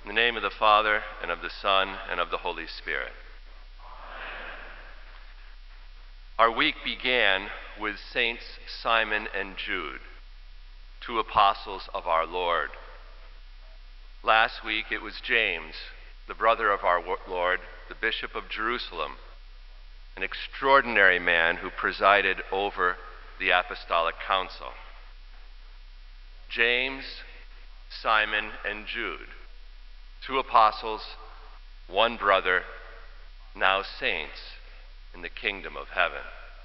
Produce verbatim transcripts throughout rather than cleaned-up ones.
In the name of the Father, and of the Son, and of the Holy Spirit. Our week began with Saints Simon and Jude, two apostles of our Lord. Last week it was James, the brother of our Lord, the Bishop of Jerusalem, an extraordinary man who presided over the Apostolic Council. James, Simon, and Jude, two apostles, one brother, now saints in the kingdom of heaven.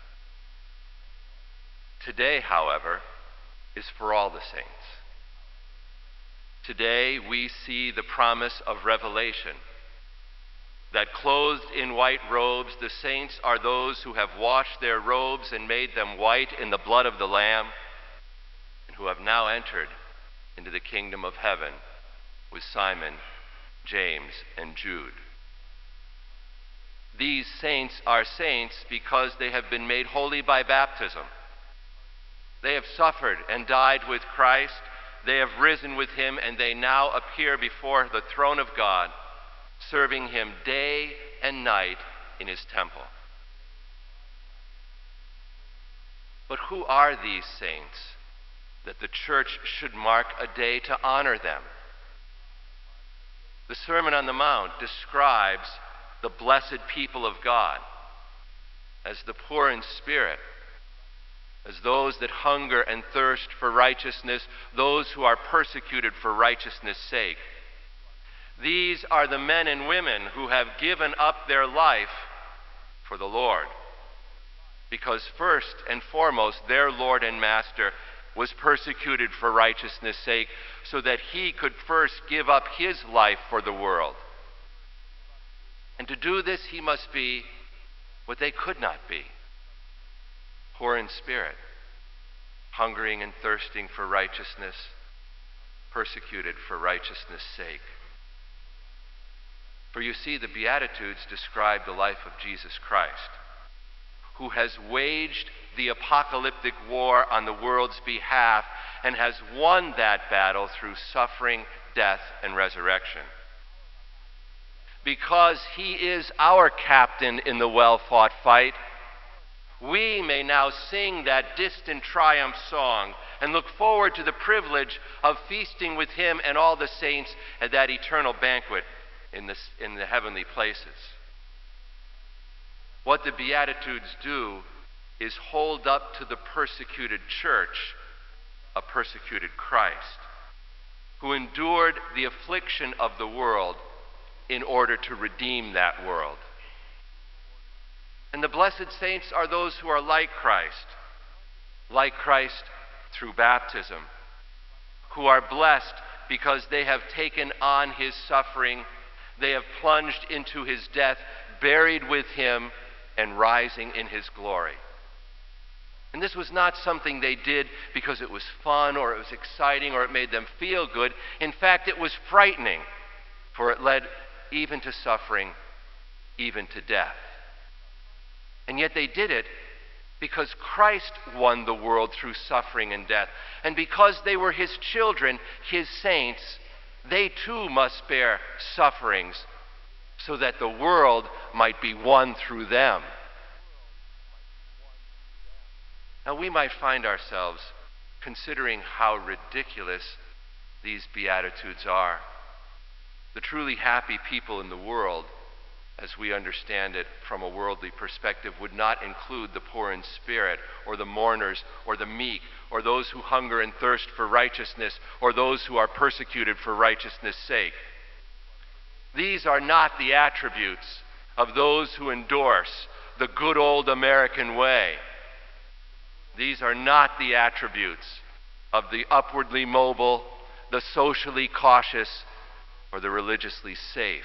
Today, however, is for all the saints. Today we see the promise of Revelation, that clothed in white robes, the saints are those who have washed their robes and made them white in the blood of the Lamb, and who have now entered into the kingdom of heaven with Simon, James, and Jude. These saints are saints because they have been made holy by baptism. They have suffered and died with Christ. They have risen with him, and they now appear before the throne of God, serving him day and night in his temple. But who are these saints that the church should mark a day to honor them? The Sermon on the Mount describes the blessed people of God as the poor in spirit, as those that hunger and thirst for righteousness, those who are persecuted for righteousness' sake. These are the men and women who have given up their life for the Lord, because first and foremost their Lord and Master was persecuted for righteousness' sake, so that he could first give up his life for the world. And to do this, he must be what they could not be: poor in spirit, hungering and thirsting for righteousness, persecuted for righteousness' sake. For you see, the Beatitudes describe the life of Jesus Christ, who has waged the apocalyptic war on the world's behalf and has won that battle through suffering, death, and resurrection. Because he is our captain in the well-fought fight, we may now sing that distant triumph song and look forward to the privilege of feasting with him and all the saints at that eternal banquet in the, in the heavenly places. What the Beatitudes do is hold up to the persecuted church a persecuted Christ, who endured the affliction of the world in order to redeem that world. And the blessed saints are those who are like Christ, like Christ through baptism, who are blessed because they have taken on his suffering, they have plunged into his death, buried with him, and rising in his glory. And this was not something they did because it was fun or it was exciting or it made them feel good. In fact, it was frightening, for it led even to suffering, even to death. And yet they did it because Christ won the world through suffering and death. And because they were his children, his saints, they too must bear sufferings so that the world might be won through them. Now we might find ourselves considering how ridiculous these Beatitudes are. The truly happy people in the world, as we understand it from a worldly perspective, would not include the poor in spirit, or the mourners, or the meek, or those who hunger and thirst for righteousness, or those who are persecuted for righteousness' sake. These are not the attributes of those who endorse the good old American way. These are not the attributes of the upwardly mobile, the socially cautious, or the religiously safe.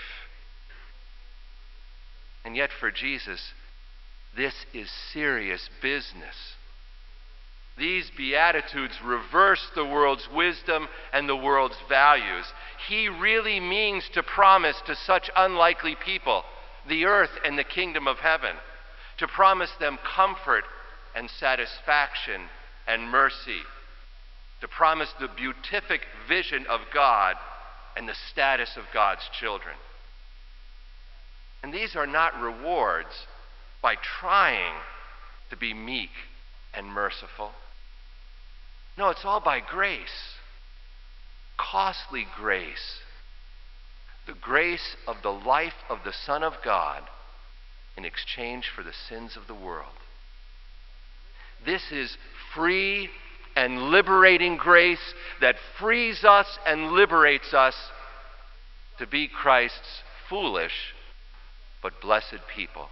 And yet for Jesus, this is serious business. These Beatitudes reverse the world's wisdom and the world's values. He really means to promise to such unlikely people the earth and the kingdom of heaven, to promise them comfort and satisfaction and mercy, to promise the beatific vision of God and the status of God's children. And these are not rewards by trying to be meek and merciful. No, it's all by grace. Costly grace. The grace of the life of the Son of God in exchange for the sins of the world. This is free and liberating grace that frees us and liberates us to be Christ's foolish but blessed people.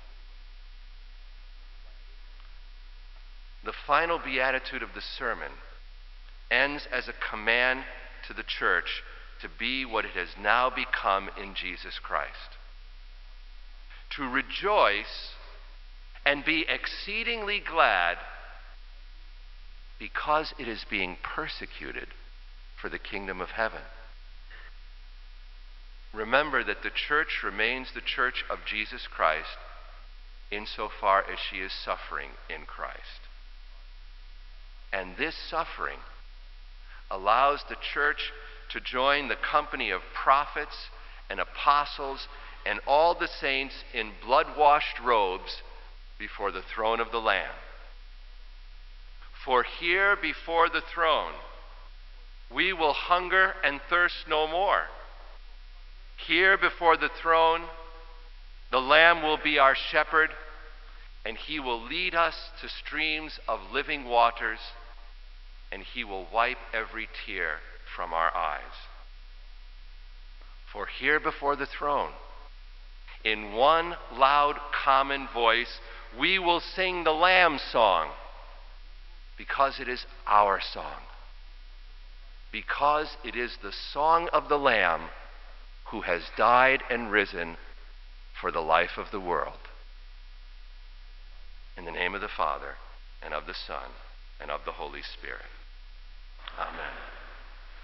The final beatitude of the sermon ends as a command to the church to be what it has now become in Jesus Christ. To rejoice and be exceedingly glad because it is being persecuted for the kingdom of heaven. Remember that the church remains the church of Jesus Christ insofar as she is suffering in Christ. And this suffering allows the church to join the company of prophets and apostles and all the saints in blood-washed robes before the throne of the Lamb. For here before the throne we will hunger and thirst no more. Here before the throne the Lamb will be our shepherd, and he will lead us to streams of living waters, and he will wipe every tear from our eyes. For here before the throne, in one loud common voice, we will sing the Lamb's song, because it is our song. Because it is the song of the Lamb who has died and risen for the life of the world. In the name of the Father, and of the Son, and of the Holy Spirit. Amen.